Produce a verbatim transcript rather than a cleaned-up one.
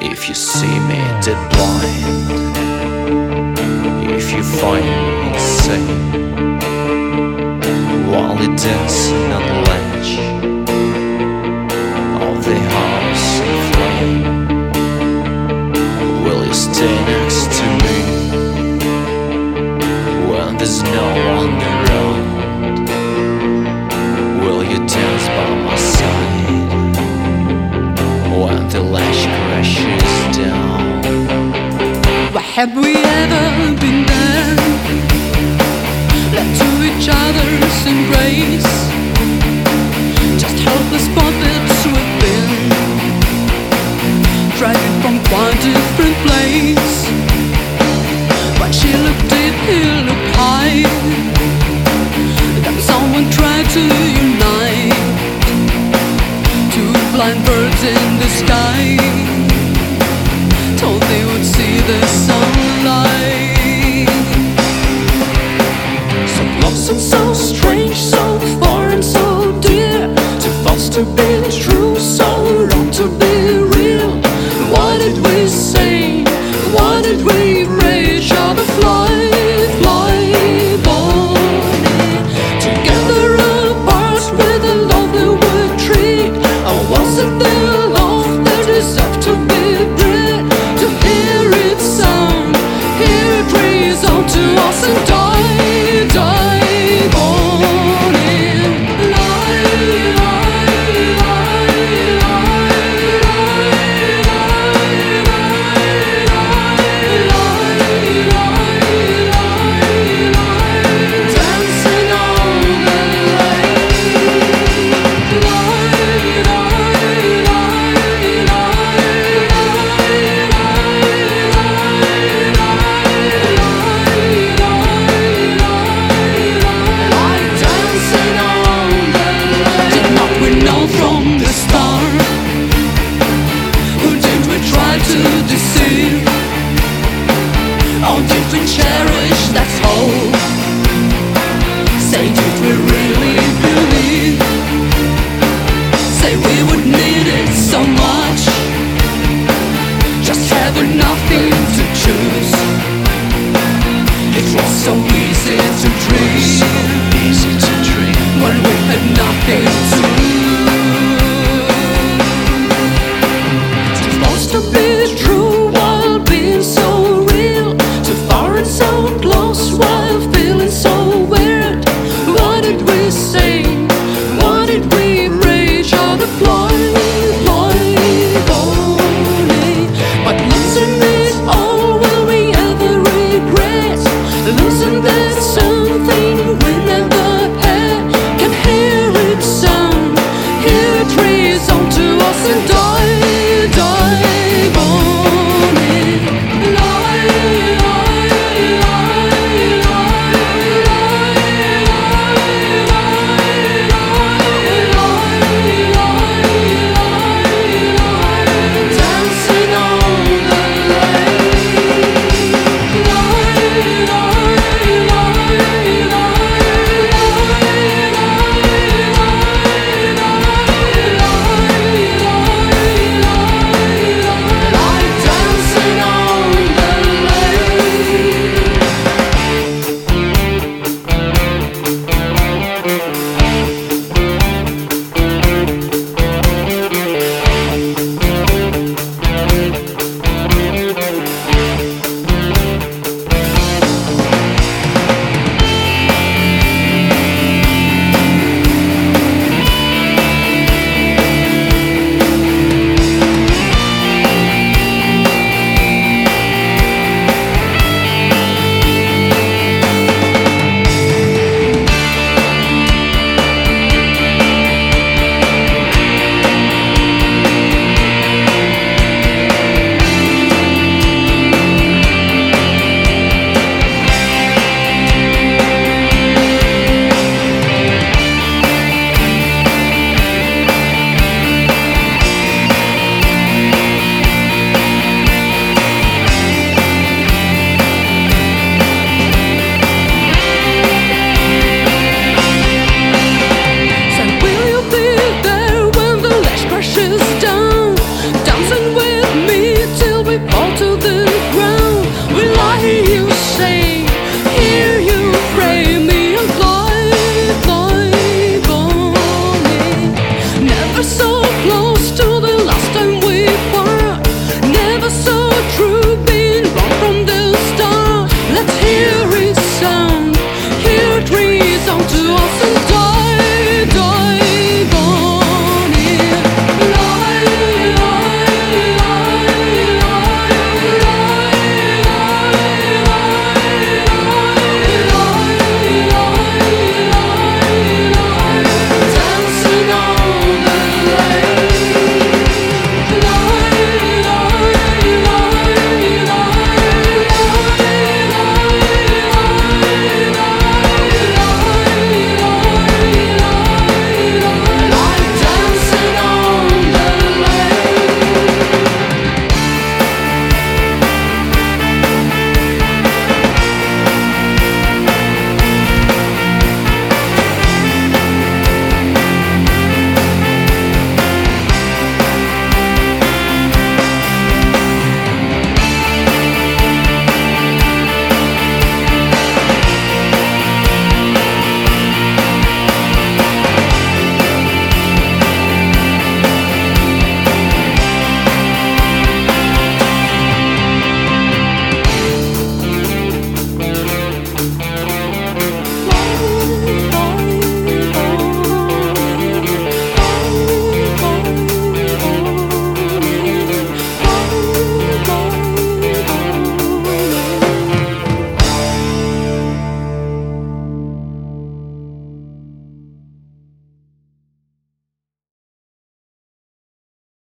If you see me dead blind, if you find me insane while you're dancing on the ledge of the house in flame, will you stay next to me when there's no one around? Will you dance by my side when the ledge crashes down? Why have we ever been there, left to each other's embrace, just helpless puppets we've been, dragging from quite a different place. But she looked deep, he looked high, then someone tried to unite two blind birds in the sky, told they would see the sunlight. So close and so strange, so foreign, so dear, too false to be true, so wrong to be real. What did we say? What did we pray? Shall we fly, fly, boy, together apart with a love that would treat? Or was it the love that deserved to be bred? To hear it sound, hear it resound to us and die, die, born in lie, lie, lie, dancing on the from the start. Who did we try to deceive? Or did we cherish that hope? Say, did we really believe? Say we would need it so much, just having nothing to choose. It was so easy to dream, So easy to dream when we had nothing to lose.